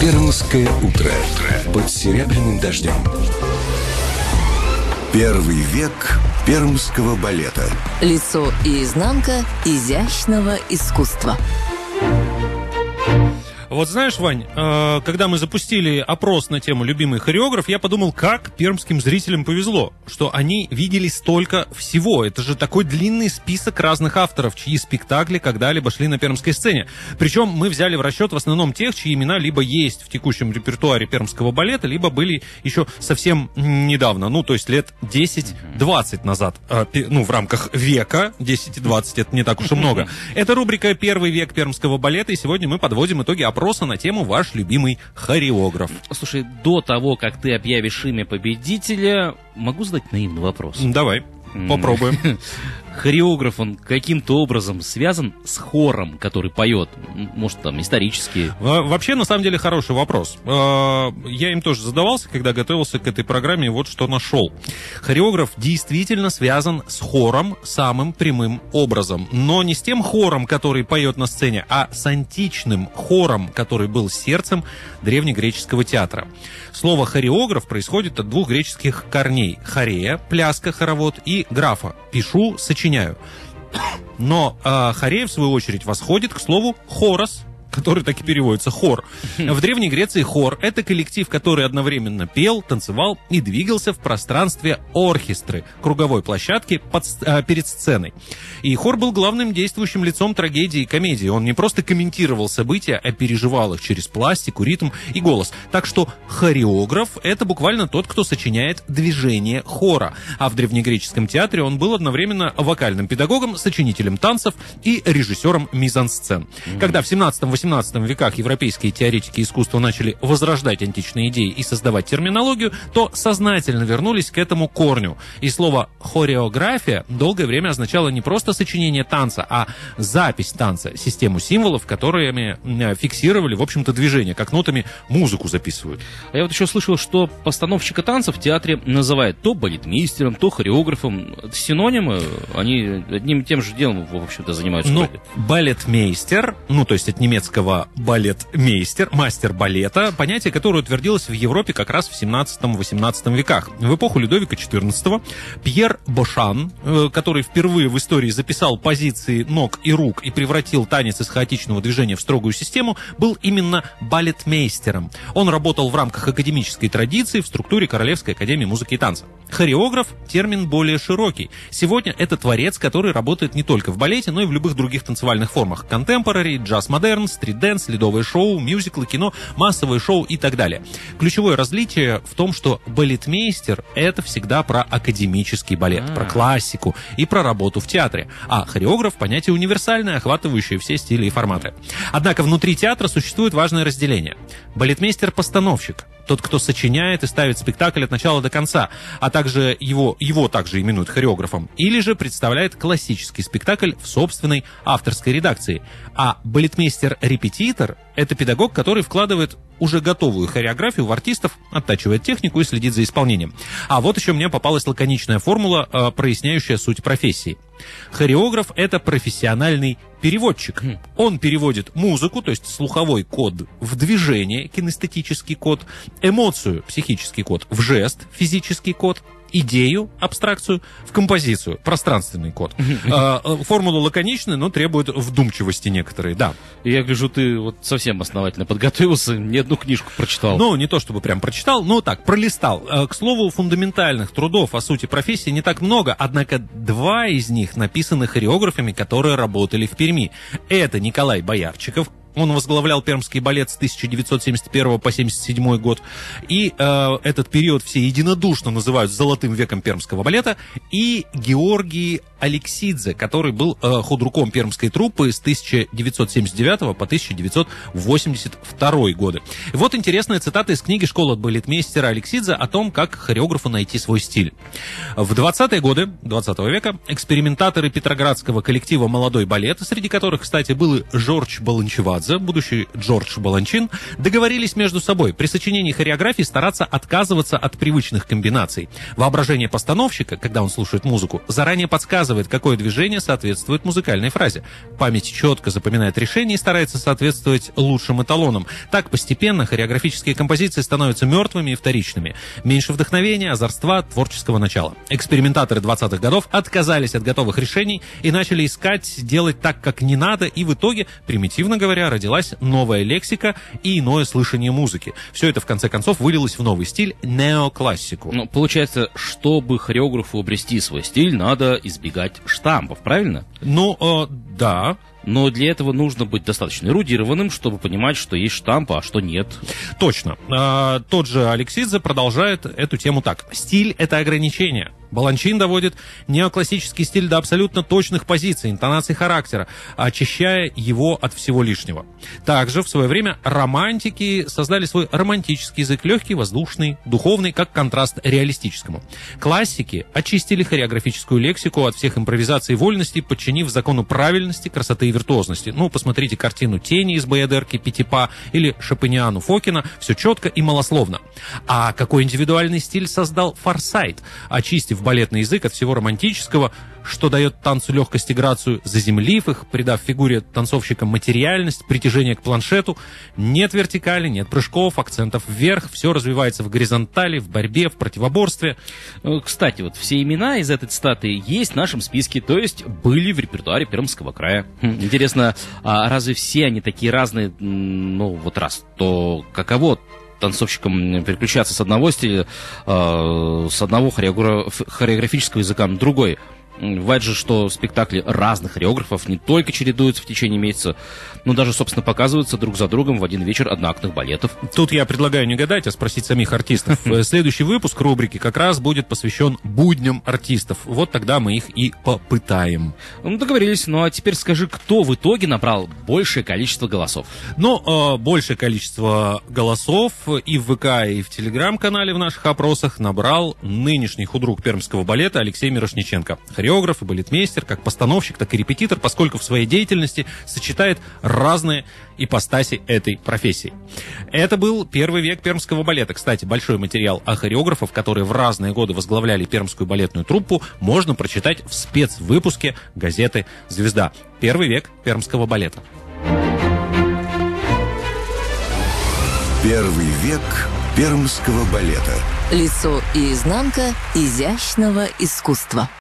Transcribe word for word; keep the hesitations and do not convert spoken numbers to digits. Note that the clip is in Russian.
Пермское утро под серебряным дождем. Первый век пермского балета. Лицо и изнанка изящного искусства. Вот знаешь, Вань, э, когда мы запустили опрос на тему «Любимый хореограф», я подумал, как пермским зрителям повезло, что они видели столько всего. Это же такой длинный список разных авторов, чьи спектакли когда-либо шли на пермской сцене. Причем мы взяли в расчет в основном тех, чьи имена либо есть в текущем репертуаре пермского балета, либо были еще совсем недавно, ну, то есть лет десять-двадцать назад. Э, ну, в рамках века, десять и двадцать, это не так уж и много. Это рубрика «Первый век пермского балета», и сегодня мы подводим итоги опроса на тему «Ваш любимый хореограф». Слушай, до того, как ты объявишь имя победителя, могу задать наивный вопрос? Давай, попробуем. Хореограф, он каким-то образом связан с хором, который поет? Может, там, исторически? Вообще, на самом деле, хороший вопрос. Я им тоже задавался, когда готовился к этой программе, и вот что нашел. Хореограф действительно связан с хором самым прямым образом. Но не с тем хором, который поет на сцене, а с античным хором, который был сердцем древнегреческого театра. Слово «хореограф» происходит от двух греческих корней. Хорея, пляска, хоровод, и графа, пишу, сочиняю. Но э, хорея, в свою очередь, восходит к слову «хорос», который так и переводится «хор». В Древней Греции хор — это коллектив, который одновременно пел, танцевал и двигался в пространстве оркестры, круговой площадки под, э, перед сценой. И хор был главным действующим лицом трагедии и комедии. Он не просто комментировал события, а переживал их через пластику, ритм и голос. Так что хореограф — это буквально тот, кто сочиняет движение хора. А в древнегреческом театре он был одновременно вокальным педагогом, сочинителем танцев и режиссером мизансцен. Когда в семнадцатом-восемнадцатом веках европейские теоретики искусства начали возрождать античные идеи и создавать терминологию, то сознательно вернулись к этому корню. И слово «хореография» долгое время означало не просто сочинение танца, а запись танца, систему символов, которыми фиксировали, в общем-то, движение, как нотами музыку записывают. А я вот еще слышал, что постановщика танцев в театре называют то балетмейстером, то хореографом. Это синонимы, они одним и тем же делом, в общем-то, занимаются. Ну, балетмейстер, ну, то есть от немецкого балетмейстер, мастер балета, понятие, которое утвердилось в Европе как раз в семнадцатом-восемнадцатом веках. В эпоху Людовика четырнадцатого Пьер Бошан, который впервые в истории записал позиции ног и рук и превратил танец из хаотичного движения в строгую систему, был именно балетмейстером. Он работал в рамках академической традиции в структуре Королевской академии музыки и танца. Хореограф — термин более широкий. Сегодня это творец, который работает не только в балете, но и в любых других танцевальных формах. Контемпорари, джаз-модерн, стрит-дэнс, ледовое шоу, мюзиклы, кино, массовое шоу и так далее. Ключевое различие в том, что балетмейстер — это всегда про академический балет, А-а-а. про классику и про работу в театре. А хореограф — понятие универсальное, охватывающее все стили и форматы. Однако внутри театра существует важное разделение. Балетмейстер — постановщик. Тот, кто сочиняет и ставит спектакль от начала до конца, а также его, его также именуют хореографом, или же представляет классический спектакль в собственной авторской редакции. А балетмейстер-репетитор — это педагог, который вкладывает уже готовую хореографию в артистов, оттачивает технику и следит за исполнением. А вот еще мне попалась лаконичная формула, э, проясняющая суть профессии. Хореограф — это профессиональный переводчик. Он переводит музыку, то есть слуховой код, в движение, кинестетический код, эмоцию, психический код, в жест, физический код, идею, абстракцию, в композицию, пространственный код. Формула лаконичная, но требует вдумчивости некоторые, да. Я гляжу, ты вот совсем основательно подготовился, ни одну книжку прочитал. Ну, не то чтобы прям прочитал, но так, пролистал. К слову, фундаментальных трудов о сути профессии не так много, однако два из них написаны хореографами, которые работали в Перми. Это Николай Боярчиков. Он возглавлял пермский балет с тысяча девятьсот семьдесят первого по семьдесят седьмой год. И э, этот период все единодушно называют золотым веком пермского балета. И Георгий Алексидзе, который был э, худруком пермской труппы с тысяча девятьсот семьдесят девятого по тысяча девятьсот восемьдесят второй годы. И вот интересная цитата из книги «Школа балетмейстера» Алексидзе о том, как хореографу найти свой стиль. В двадцатые годы двадцатого века экспериментаторы петроградского коллектива «Молодой балет», среди которых, кстати, был и Жорж Баланчевадзе, Меладзе, будущий Джордж Баланчин, договорились между собой при сочинении хореографии стараться отказываться от привычных комбинаций. Воображение постановщика, когда он слушает музыку, заранее подсказывает, какое движение соответствует музыкальной фразе. Память четко запоминает решение и старается соответствовать лучшим эталонам. Так постепенно хореографические композиции становятся мертвыми и вторичными. Меньше вдохновения, озорства, творческого начала. Экспериментаторы двадцатых годов отказались от готовых решений и начали искать делать так, как не надо, и в итоге, примитивно говоря, родилась новая лексика и иное слышание музыки. Все это, в конце концов, вылилось в новый стиль — неоклассику. Ну, получается, чтобы хореографу обрести свой стиль, надо избегать штампов, правильно? Ну, э, да. Но для этого нужно быть достаточно эрудированным, чтобы понимать, что есть штампы, а что нет. Точно. А, тот же Алексидзе продолжает эту тему так. Стиль — это ограничение. Баланчин доводит неоклассический стиль до абсолютно точных позиций, интонаций характера, очищая его от всего лишнего. Также в свое время романтики создали свой романтический язык, легкий, воздушный, духовный, как контраст реалистическому. Классики очистили хореографическую лексику от всех импровизаций и вольностей, подчинив закону правильности, красоты и виртуозности. Ну, посмотрите картину «Тени» из Баядерки Петипа или Шопениану Фокина. Все четко и малословно. А какой индивидуальный стиль создал Форсайт, очистив балетный язык от всего романтического, что дает танцу легкость и грацию, заземлив их, придав фигуре танцовщика материальность, притяжение к планшету. Нет вертикали, нет прыжков, акцентов вверх, все развивается в горизонтали, в борьбе, в противоборстве. Кстати, вот все имена из этой цитаты есть в нашем списке, то есть были в репертуаре Пермского края. Интересно, а разве все они такие разные? Ну, вот раз, то каково танцовщикам переключаться с одного стиля, э, с одного хореограф, хореографического языка на другой? Бывает же, что спектакли разных хореографов не только чередуются в течение месяца, но даже, собственно, показываются друг за другом в один вечер одноактных балетов. Тут я предлагаю не гадать, а спросить самих артистов. Следующий выпуск рубрики как раз будет посвящен будням артистов. Вот тогда мы их и попытаем. Ну, договорились. Ну, а теперь скажи, кто в итоге набрал большее количество голосов? Ну, э, большее количество голосов и в ВК, и в Телеграм-канале в наших опросах набрал нынешний худрук пермского балета Алексей Мирошниченко. Хореограф и балетмейстер, как постановщик, так и репетитор, поскольку в своей деятельности сочетает разные ипостаси этой профессии. Это был первый век пермского балета. Кстати, большой материал о хореографах, которые в разные годы возглавляли пермскую балетную труппу, можно прочитать в спецвыпуске газеты «Звезда». Первый век пермского балета. Первый век пермского балета. Лицо и изнанка изящного искусства.